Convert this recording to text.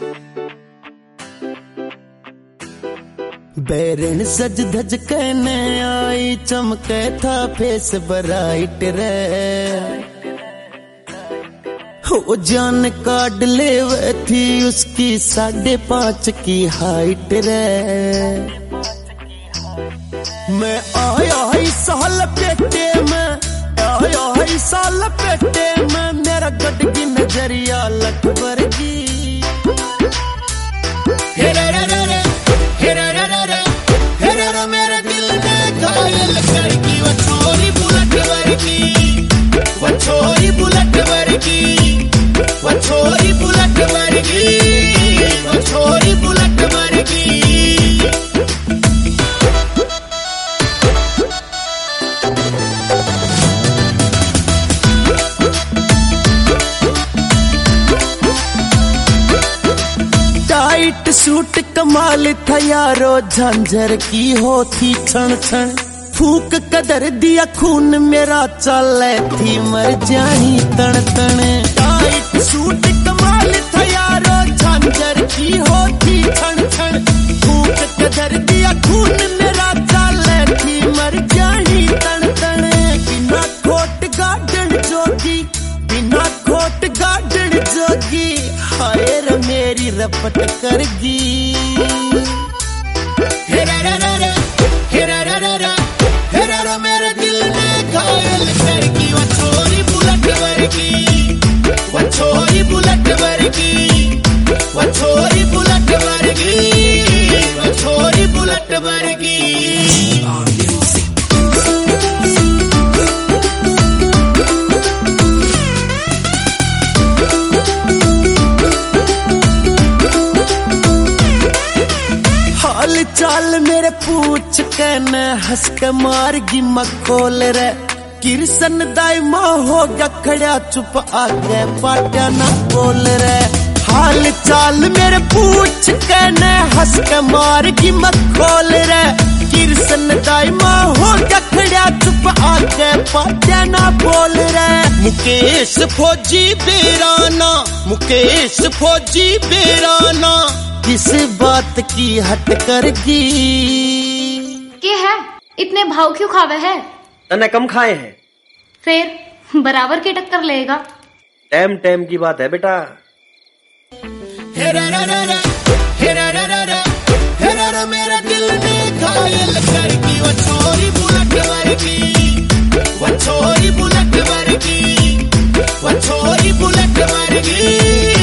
बैरन सज धज कहने आई, चमके था फेस ब्राइट रे। हो जान कार्ड ले थी उसकी 5.5 की हाइट रे। मैं आया है साल पेटे में, आया है साल पेटे में, मेरा गट की नजरिया लट वर्गी। मेरे दिल ने घायल करकी, वो छोरी बुलेट वर्गी, वो छोरी बुलेट वर्गी, वो छोरी बुलेट वर्गी, वो छोरी बुलेट वर्गी। टाइट सूट कमाल था यारो, झांझर की होती क्षण क्षण, फूक कदर दिया खून मेरा चले थी मर जानी तन तन। टाइट सूट कमाल था यारो, झांझर की होती क्षण क्षण, फूक कदर दिया खून मेरा चले थी मर जानी तन तन। बिना खोट गार्डन जोगी, बिना खोट गार्डन जोगी, हाय रे मेरी रपट करगी। मेरे दिल ने घायल करगी, वो छोरी बुलेट वर्गी, वो छोरी बुलेट वर्गी, वो छोरी बुलेट वर्गी, वो छोरी बुलेट वर्गी। हाल चाल मेरे पूछ के न हंस के मारगी मखोल रे। किरसन दाइमा हो गया खड़ा चुप, आगे पाट्या ना बोल रे। हाल चाल मेरे पूछ के न हंस के मारगी मखोल रे। किरसन दाइमा हो गया खड़ा चुप, आगे पाट्या ना बोल रे। मुकेश फौजी बेराना, मुकेश फौजी बेराना, किस बात की हट करगी। क्या है इतने भाव क्यों खावे है? तने कम खाए हैं, फिर बराबर की टक्कर लेगा। टाइम टाइम की बात है बेटा। मेरा दिल ने घायल करगी, वो छोरी बुलेट वर्गी, वो छोरी बुलेट वर्गी, वो छोरी बुलेट वर्गी।